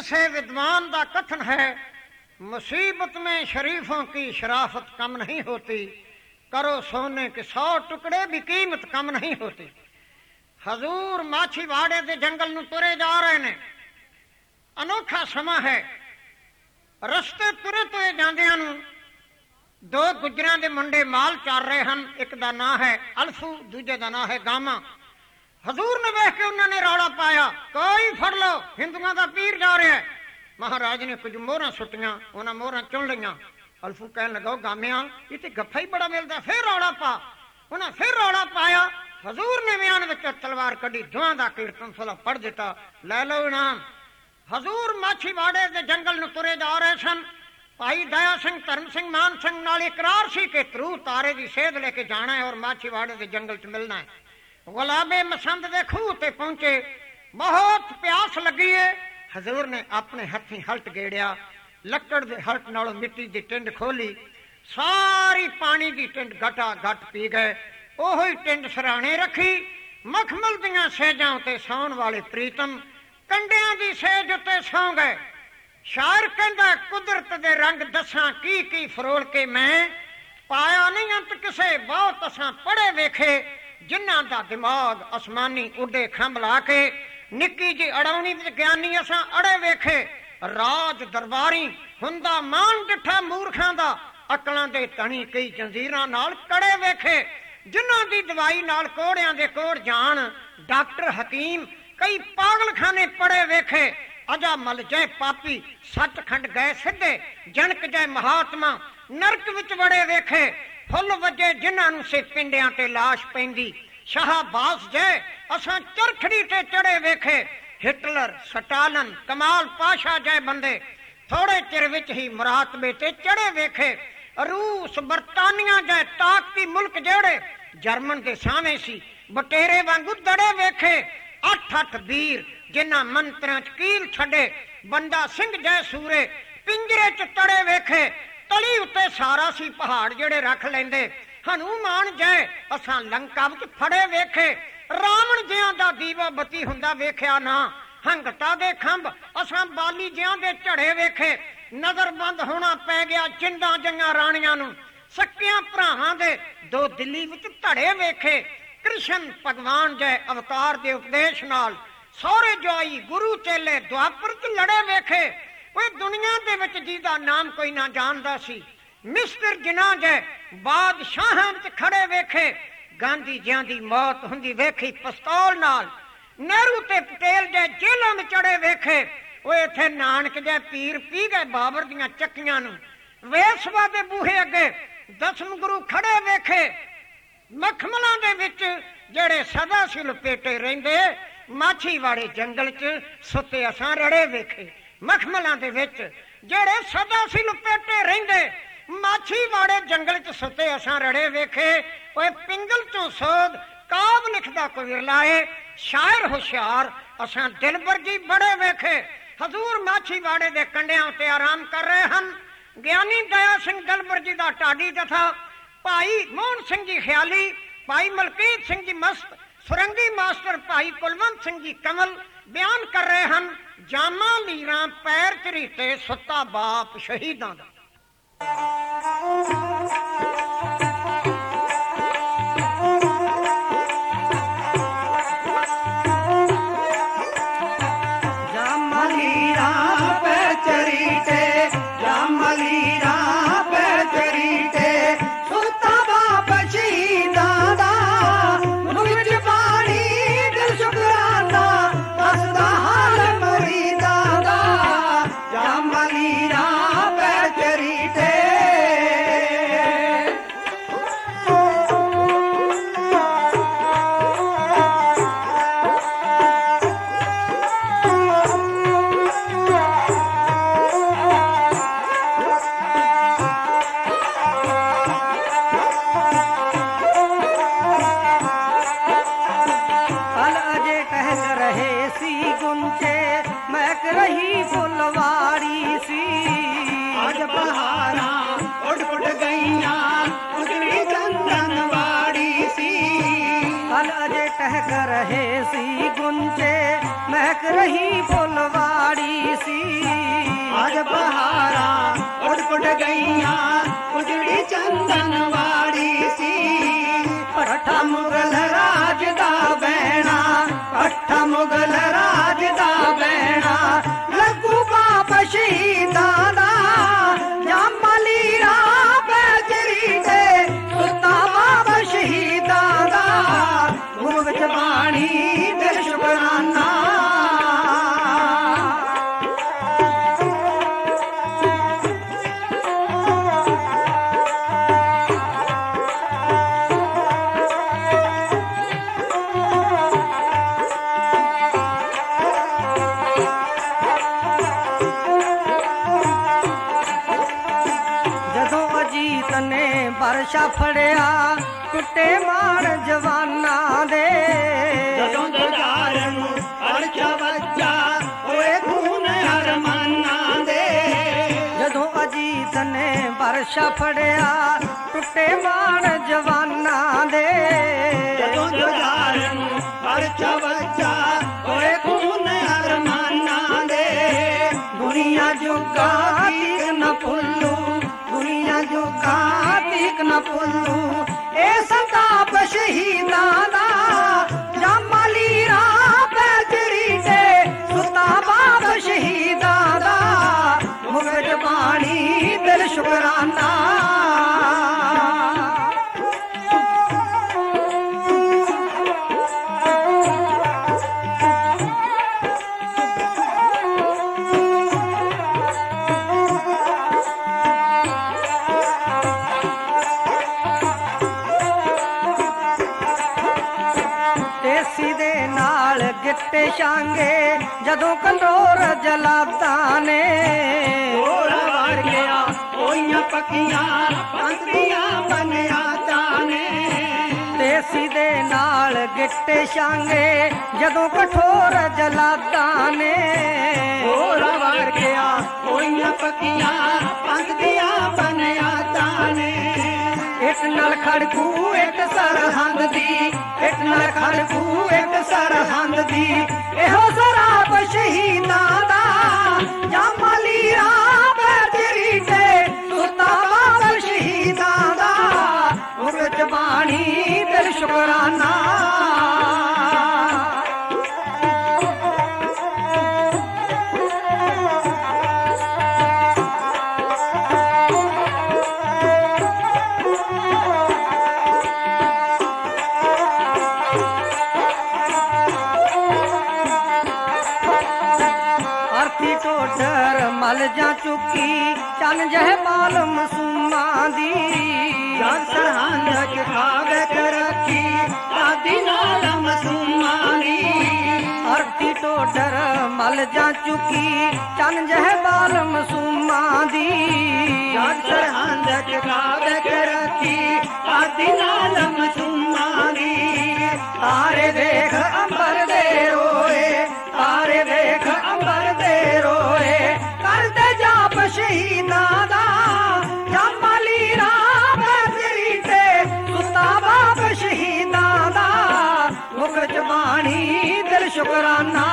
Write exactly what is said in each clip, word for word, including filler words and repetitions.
किसे विद्वान का कथन है, मुसीबत में शरीफों की शराफत कम नहीं होती, करो सोने के सौ टुकड़े भी कीमत कम नहीं होती। हजूर माछीवाड़े के जंगल नूं तुरे जा रहे ने। अनोखा समा है। रस्ते तुरे तुरे जांदियां नूं दो गुजरां दे मुंडे माल चार रहे हैं। एक दा नां है अल्फू, दूजे दा नां है गामा। हजूर ने वेख के उन्होंने रौला पाया, कोई फड़ लो, हिंदुओं का पीर जा रहा है। महाराज ने कुछ मोहर सुटियां, उन्हें मोहर चुन लिया। अल्फू कह लगा, गामिया ये तो गफा ही बड़ा मिलता, फिर रौला पा। उन्हें फिर रौला पाया। हजूर ने म्यान विच तलवार कढ़ी, दुआ दा कीर्तन सुला पढ़ दिता, लै लो इनाम। हजूर माछीवाड़े के जंगल नूं तुरे जा रहे सन। भाई दया सिंह, धर्म सिंह, मान सिंह नाल इकरार सी कि ध्रू तारे की सेध लेके जाना है और माछीवाड़े के जंगल च मिलना है। गुलाबे मसंद दे खूह ते पहुंचे, बहुत प्यास लगी है। हजूर ने अपने हथी हल्ट गेड़िया, लकड़ दे हल्ट नालों मिट्टी की टिंड खोली, सारी पानी की टिंड घटा घट पी गए। ओहो ही टिंड सराणे रखी, मखमल दियां सेजां ते सौण वाले प्रीतम कंडियां दी सेज उत्ते सौ गए। शायर कहंदा, कुदरत दे रंग दसां की की फरोल के मैं, पाया नहीं अंत किसे बहुत असां पढ़े वेखे, जिन्हां दा दिमाग आसमानी उडे खंभ ला के, निक्की जी अड़ौनी विच ज्ञानी असां अड़े वेखे। राज दरबारी हुंदा मान डिठा मूर्खां दा, अकलां दे तणी कई जंजीरां नाल कड़े वेखे, जिन्हां दी दवाई नाल कोड़ियां दे कोड़ जान, डॉक्टर हकीम कई पागलखाने पड़े वेखे। अजा मल जय पापी सचखंड गए सिद्धे, जनक जय महात्मा नरक विच वड़े वेखे। फुल वजे जिन्हां नूं से पिंडियां ते लाश पैंदी, शाहबाज जय असां चरखड़ी ते चढ़े वेखे। हिटलर, स्टालिन, कमाल पाशा जय बंदे थोड़े चिर विच ही मुरातबे ते चढ़े वेखे। रूस, बरतानिया जय ताकती मुल्क जेड़े, जर्मन के सावे सी बटेरे वांगू दड़े वेखे। अठ अठ वीर जिन्हां मंत्रियां च कील छड़े, बंदा सिंह जय सूरे पिंजरे च तड़े वेखे। तली उत्ते सारा सी पहाड़ जेड़े रख लेंदे, हनुमान जय असां लंका विच फड़े वेखे। रावण जियां दा दीवा बत्ती हुंदा वेख्या ना, हंगता दे खंभ असां बाली जियां दे झड़े वेखे। नजर बंद होना पै गया जिंदा जंगा राणियां नूं, सक्कियां भरावां दे दो दिल्ली विच धड़े वेखे। कृष्ण भगवान जय अवतार दे उपदेश नाल सौरे जोई गुरु चेले द्वापर च लड़े वेखे। कोई दुनिया दे विच जिहदा नाम कोई ना जानदा सी, मिस्टर जिन्हां जय बादशाहां विच खड़े वेखे। गांधी जिहां दी मौत हुंदी वेखी पिस्तौल नाल, नेहरू ते पटेल जय जेलां में चढ़े वेखे। वो इत्थे नानक जय पीर पी गए बाबर दियां चक्कियां नूं। वेसवा दे बूहे अगे दसम गुरु खड़े वेखे। मखमलां दे विच जेड़े सदा सी लपेटे रहिंदे, माछीवाड़े जंगल च सुते असां रड़े वेखे। मखमलां दे विच जेड़े सदा सी लपेटे रहिंदे, माछीवाड़े जंगल च सुते असां रड़े वेखे। ओए पिंगल चों सोध काब लिखदा कोई विरला है, शायर होशियार असां दिलबर जी बड़े वेखे। हजूर माछीवाड़े दे कंडियां ते आराम कर रहे हन। ज्ञानी दया सिंह गलबर जी दा टाडी जथा, भाई मोहन सिंह जी ख्याली, भाई मलकीत सिंह जी मस्त, सुरंगी मास्टर भाई कुलवंत सिंह जी कमल बयान कर रहे हैं जामा लीरां पैर झरीटे सुता बाप शहीदां दा। रहे सी गुंजे महक रही फुलवाड़ी सी। ਗਈਆਂ ਉਜੜੀ ਚੰਦਨ ਵਾੜੀ ਸੀ ਪੱਠਾ ਮੁਗਲ ਰਾਜ ਦਾ ਬਹਿਣਾ ਪੱਠਾ ਮੁਗਲ ਰਾਜ ਦਾ ਬਹਿਣਾ ਲੱਗੂ ਬਾਪ ਸ਼ਹੀਦਾਂ ਦਾ ਜਾਮਲੀ ਰਾਹ ਬੈਜਰੀ ਦੇ ਸੁੱਤਾ ਬਾਪ ਸ਼ਹੀਦਾਂ ਦਾ ਗੁਰੂ ਵਿੱਚ ਬਾਣੀ ਦਿਲ ਸ਼ੁਕਰਾਨਾ ਵਰਸ਼ਾ ਫੜਿਆ ਟੁੱਟੇ ਮਾਣ ਜਵਾਨਾਂ ਦੇ ਜਦੋਂ ਦਰਬਾਰ ਨੂੰ ਵਰਸ਼ਾ ਵੱਜਾ ਹੋਏ ਖੂਨ ਅਰਮਾਨਾਂ ਦੇ ਜਦੋਂ ਅਜੀਤ ਨੇ ਵਰਸ਼ਾ ਫੜਿਆ ਟੁੱਟੇ ਮਾਣ ਜਵਾਨਾਂ ਦੇ ਜਦੋਂ ਦਰਬਾਰ ਨੂੰ ਵਰਸ਼ਾ ਵੱਜਾ ਹੋਏ ਖੂਨ ਅਰਮਾਨਾਂ ਦੇ ਦੁਨੀਆ ਜੋਗਾ ਤੀਕ ਨਾ ਭੁੱਲੂ ਦੁਨੀਆ ਜੋਗਾ ਨਾ ਭੁੱਲੂ ਇਹ ਸੰਤਾਪ ਸ਼ਹੀਦਾਂ ਦਾ ਜਾਮਲੀ ਰਾਹ ਬੈਜਰੀ ਤੇ ਸੁੱਤਾ ਬਾਪ ਸ਼ਹੀਦਾਂ ਦਾ ਮੁਗਟ ਬਾਣੀ ਦਿਲ ਸ਼ੁਕਰਾਨਾ ਗਿੱਟੇ ਛਾਂਗੇ ਜਦੋਂ ਕੰਡੋਰ ਜਲਾਦਾਂ ਨੇ ਹੋਰਾ ਵੜ ਗਿਆ ਹੋਈਆਂ ਪੱਕੀਆਂ ਪੰਤਰੀਆਂ ਬਨਿਆਦਾਂ ਨੇ ਦੇਸੀ ਦੇ ਨਾਲ ਗਿੱਟੇ ਛਾਂਗੇ ਜਦੋਂ ਕਠੋਰ ਜਲਾਦਾਂ ਨੇ ਹੋਰਾ ਵੜ ਗਿਆ ਹੋਈਆਂ ਪੱਕੀਆਂ ਪੰਤਰੀਆਂ ਬਨਿਆਦਾਂ ਨੇ ਇੱਕ ਨਾਲ ਖੜਕੂ ਇੱਕ ਸਰਹੰਦ ਦੀ ਇੱਕ ਨਾਲ ਖੜਕੂ ਇੱਕ ਸਰਹੰਦ ਦੀ ਇਹੋ ਸਰਾਪ ਸ਼ਹੀਦਾਂ ਦਾ ਜਾਮਲੀ ਰਾਹ ਬੈਜਰੀ ਤੇ ਸੁੱਤਾ ਬਾਪ ਸ਼ਹੀਦਾਂ ਦਾ ਗੁਰਚ ਬਾਣੀ ਦਿਲ ਸ਼ੁਕਰਾਨਾ ਮਲ ਜਾ ਚੁੱਕੀ ਚੰਨ ਜਹ ਮਾਲ ਮਸੂਮਾਂ ਦੀ ਜਦ ਸਰਹੰਦ ਚ ਖਾਵੇ ਕਰ ਰੱਖੀ ਦਾਦੀ ਨਾਲ ਮਸੂਮਾਂ ਦੀ ਅਰਤੀ ਟੋਡਰ ਮਲ ਜਾ ਚੁੱਕੀ ਚੰਨ ਜਹ ਮਾਲ ਮਸੂਮਾਂ ਦੀ ਜਦ ਸਰਹੰਦ ਚ ਖਾਵੇ ਕਰ ਰੱਖੀ ਦਾਦੀ ਨਾਲ ਮਸੂਮਾਂ ਦੀ ਤਾਰੇ ਦੇਖ ਅੰਬਰ ਦੇ ਰੋਏ ਤਾਰੇ ਦੇਖ ਅੰਬਰ ਦੇ ਰੋਏ ਕਰਦੇ ਜਾਪ ਸ਼ਹੀਦਾਂ ਦਾ ਜਾਮਲੀ ਰਾਹ ਬੈਜਰੀ ਤੇ ਸੁੱਤਾ ਬਾਪ ਸ਼ਹੀਦਾਂ ਦਾ ਮੁਖ ਚ ਬਾਣੀ ਦਿਲ ਸ਼ੁਕਰਾਨਾ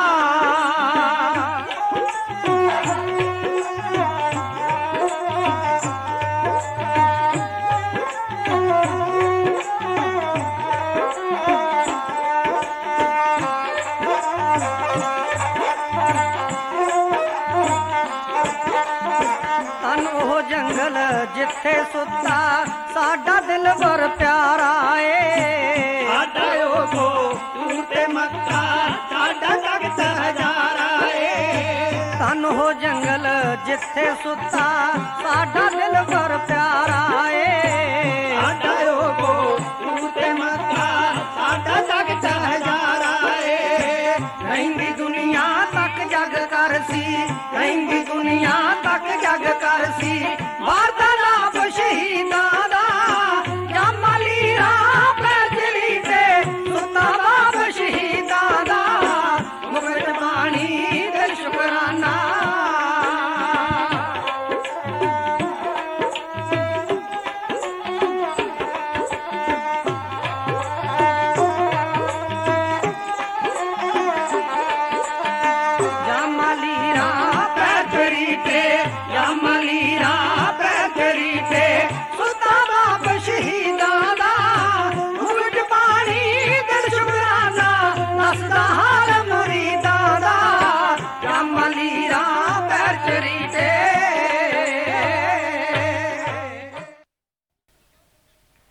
ਜੰਗਲ ਜਿੱਥੇ ਸੁੱਤਾ ਸਾਡਾ ਦਿਲਬਰ ਪਿਆਰਾ ਏ ਸਾਡਾ ਉਹ ਤੂੰ ਤੇ ਮੱਕਾ ਸਾਡਾ ਤਖਤ ਹਜ਼ਾਰਾ ਏ ਸਾਨੂੰ ਹੋ ਜੰਗਲ ਜਿੱਥੇ ਸੁੱਤਾ ਸਾਡਾ ਦਿਲਬਰ ਪਿਆਰਾ ਏ ਸਾਡਾ ਉਹ ਤੂੰ ਤੇ ਮੱਕਾ ਸਾਡਾ ਤਖਤ ਹਜ਼ਾਰਾ ਏ ਰਹਿੰਦੀ ਦੁਨੀਆ ਤੱਕ ਜਗ ਕਰ ਸੀ ਰਹਿੰਦੀ ਦੁਨੀਆ ਤੱਕ ਜਗ ਕਰ ਸੀ ਵਾਰਤਾ ਲਾਭ ਸ਼ਹੀਦਾਂ ਦਾ ਜਾਮਲੀ ਰਾਹ ਬੈਜਰੀ ਤੇ ਸੁੱਤਾ ਬਾਪ ਸ਼ਹੀਦਾਂ ਦਾ ਮੁਗਟ ਬਾਣੀ ਦਿਲ ਸ਼ੁਕਰਾਨਾ ਜਾਮਲੀ ਰਾਹ